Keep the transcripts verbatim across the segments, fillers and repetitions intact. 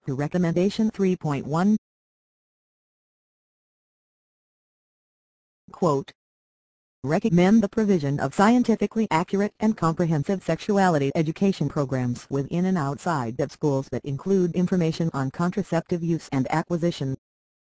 Recommendation three point one. Quote, recommend the provision of scientifically accurate and comprehensive sexuality education programs within and outside of schools that include information on contraceptive use and acquisition.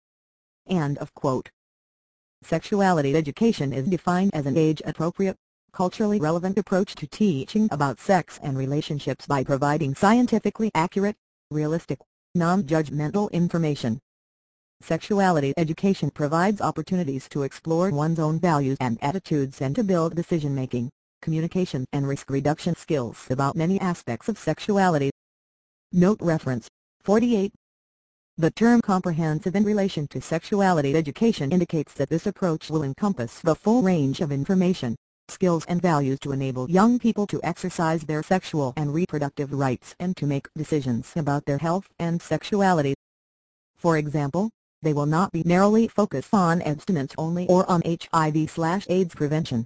End of quote. Sexuality education is defined as an age-appropriate, culturally relevant approach to teaching about sex and relationships by providing scientifically accurate, realistic, non-judgmental information. Sexuality education provides opportunities to explore one's own values and attitudes and to build decision-making, communication and risk reduction skills about many aspects of sexuality. Note reference, forty-eight. The term comprehensive in relation to sexuality education indicates that this approach will encompass the full range of information, skills and values to enable young people to exercise their sexual and reproductive rights and to make decisions about their health and sexuality. For example, they will not be narrowly focused on abstinence only or on H I V/AIDS prevention.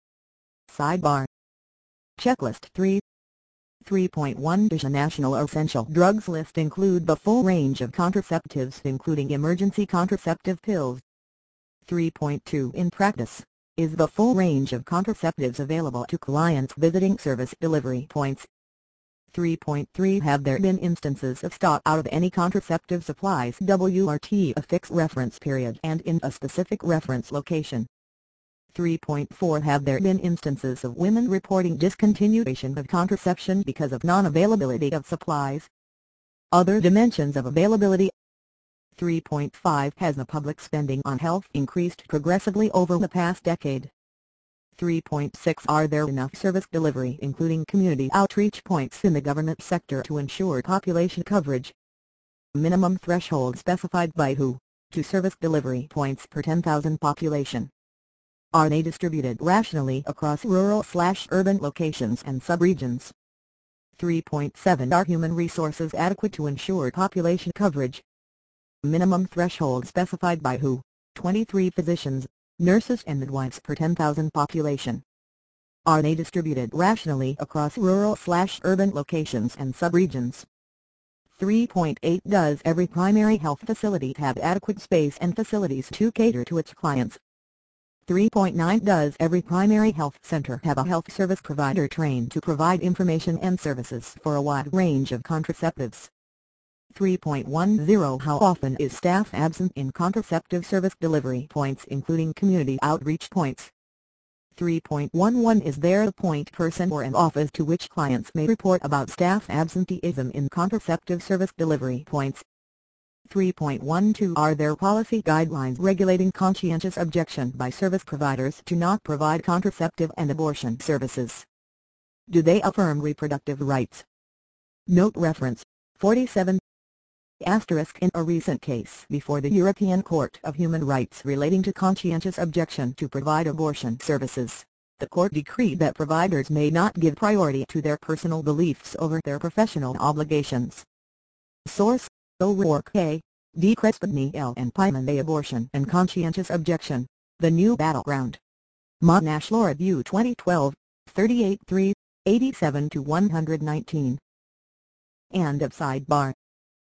Sidebar. Checklist three. three point one. The National Essential Drugs list include the full range of contraceptives including emergency contraceptive pills. three point two. In practice, is the full range of contraceptives available to clients visiting service delivery points. three point three. Have there been instances of stock out of any contraceptive supplies W R T a fixed reference period and in a specific reference location? three point four. Have there been instances of women reporting discontinuation of contraception because of non-availability of supplies? Other dimensions of availability. three point five. Has the public spending on health increased progressively over the past decade? three point six. Are there enough service delivery including community outreach points in the government sector to ensure population coverage? Minimum threshold specified by who, to service delivery points per ten thousand population. Are they distributed rationally across rural/urban locations and subregions? three point seven. Are human resources adequate to ensure population coverage? Minimum threshold specified by who, twenty-three physicians, nurses and midwives per ten thousand population. Are they distributed rationally across rural/urban locations and subregions? three point eight. Does every primary health facility have adequate space and facilities to cater to its clients? three point nine. Does every primary health center have a health service provider trained to provide information and services for a wide range of contraceptives? three point ten. How often is staff absent in contraceptive service delivery points including community outreach points? three point eleven. Is there a point person or an office to which clients may report about staff absenteeism in contraceptive service delivery points? three point twelve. Are there policy guidelines regulating conscientious objection by service providers to not provide contraceptive and abortion services? Do they affirm reproductive rights? Note reference, forty-seven. Asterisk. In a recent case before the European Court of Human Rights relating to conscientious objection to provide abortion services, the court decreed that providers may not give priority to their personal beliefs over their professional obligations. Source: O'Rourke A., D. Crespigny L. and Pyman A. Abortion and Conscientious Objection, The New Battleground. Monash Law Review twenty twelve, thirty-eight three, eighty-seven to one nineteen. End of sidebar.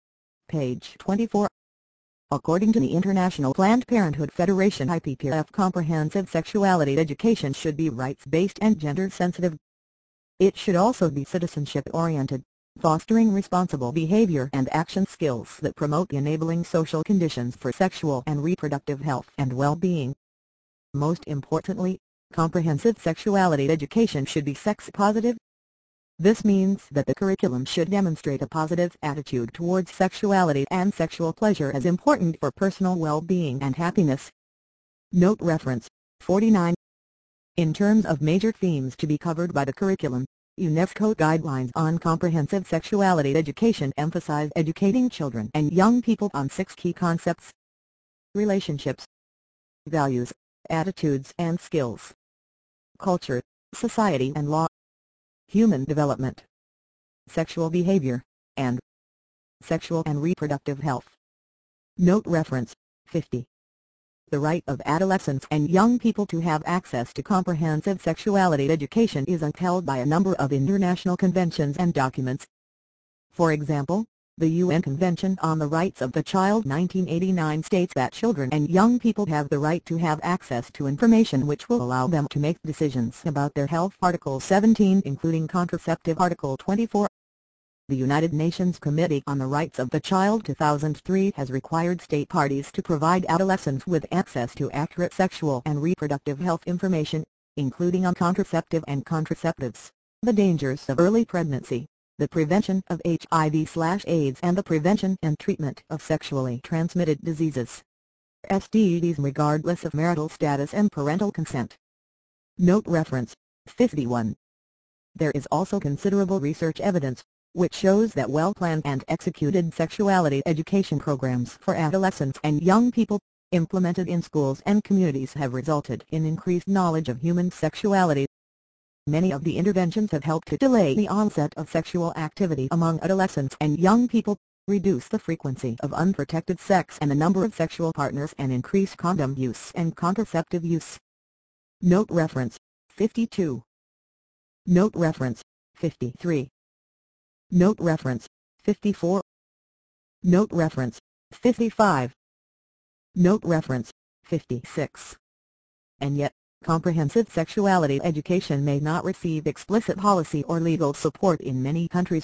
Page twenty-four. According to the International Planned Parenthood Federation, I P P F, comprehensive sexuality education should be rights-based and gender-sensitive. It should also be citizenship-oriented, fostering responsible behavior and action skills that promote the enabling social conditions for sexual and reproductive health and well-being. Most importantly, comprehensive sexuality education should be sex-positive. This means that the curriculum should demonstrate a positive attitude towards sexuality and sexual pleasure as important for personal well-being and happiness. Note reference, forty-nine. In terms of major themes to be covered by the curriculum, UNESCO guidelines on comprehensive sexuality education emphasize educating children and young people on six key concepts: relationships, values, attitudes and skills, culture, society and law, human development, sexual behavior, and sexual and reproductive health. Note reference, fifty. The right of adolescents and young people to have access to comprehensive sexuality education is upheld by a number of international conventions and documents. For example, The U N Convention on the Rights of the Child nineteen eighty-nine states that children and young people have the right to have access to information which will allow them to make decisions about their health. Article seventeen including contraceptive. Article twenty-four. The United Nations Committee on the Rights of the Child two thousand three has required state parties to provide adolescents with access to accurate sexual and reproductive health information, including on contraceptive and contraceptives, the dangers of early pregnancy, the prevention of H I V/AIDS and the prevention and treatment of sexually transmitted diseases, S T Ds regardless of marital status and parental consent. Note reference, fifty-one. There is also considerable research evidence, which shows that well-planned and executed sexuality education programs for adolescents and young people, implemented in schools and communities have resulted in increased knowledge of human sexuality. Many of the interventions have helped to delay the onset of sexual activity among adolescents and young people, reduce the frequency of unprotected sex and the number of sexual partners, and increase condom use and contraceptive use. Note reference, fifty-two. Note reference, fifty-three. Note reference, fifty-four. Note reference, fifty-five. Note reference, fifty-six. And yet, comprehensive sexuality education may not receive explicit policy or legal support in many countries.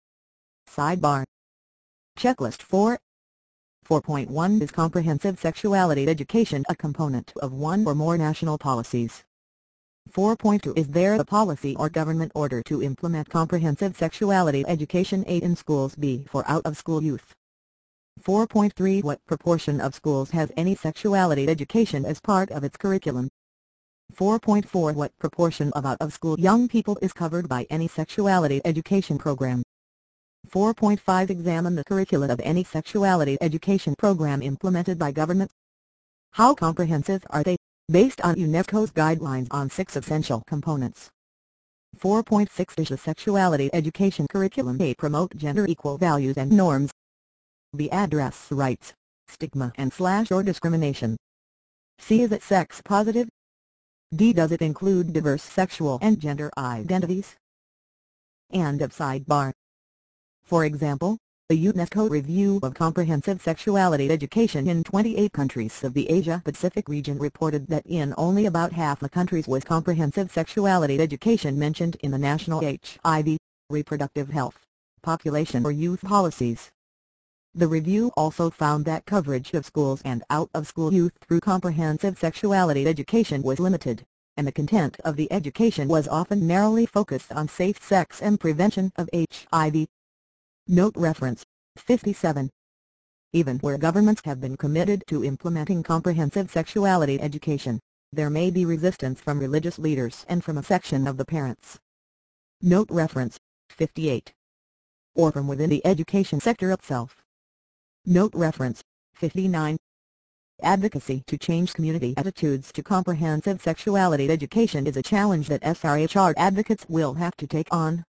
Sidebar. Checklist four. four point one Is comprehensive sexuality education a component of one or more national policies? four point two Is there a policy or government order to implement comprehensive sexuality education A in schools B for out-of-school youth? four point three What proportion of schools has any sexuality education as part of its curriculum? four point four What proportion of out-of-school young people is covered by any sexuality education program? four point five Examine the curricula of any sexuality education program implemented by government. How comprehensive are they, based on UNESCO's guidelines on six essential components? four point six Does the sexuality education curriculum A promote gender-equal values and norms? B address rights, stigma and slash or discrimination? C is it sex-positive? D does it include diverse sexual and gender identities? End of sidebar. For example, a UNESCO review of comprehensive sexuality education in twenty-eight countries of the Asia-Pacific region reported that in only about half the countries was comprehensive sexuality education mentioned in the national H I V, reproductive health, population or youth policies. The review also found that coverage of schools and out-of-school youth through comprehensive sexuality education was limited, and the content of the education was often narrowly focused on safe sex and prevention of H I V. Note reference, fifty-seven. Even where governments have been committed to implementing comprehensive sexuality education, there may be resistance from religious leaders and from a section of the parents. Note reference, fifty-eight. Or from within the education sector itself. Note reference, fifty-nine. Advocacy to change community attitudes to comprehensive sexuality education is a challenge that S R H R advocates will have to take on.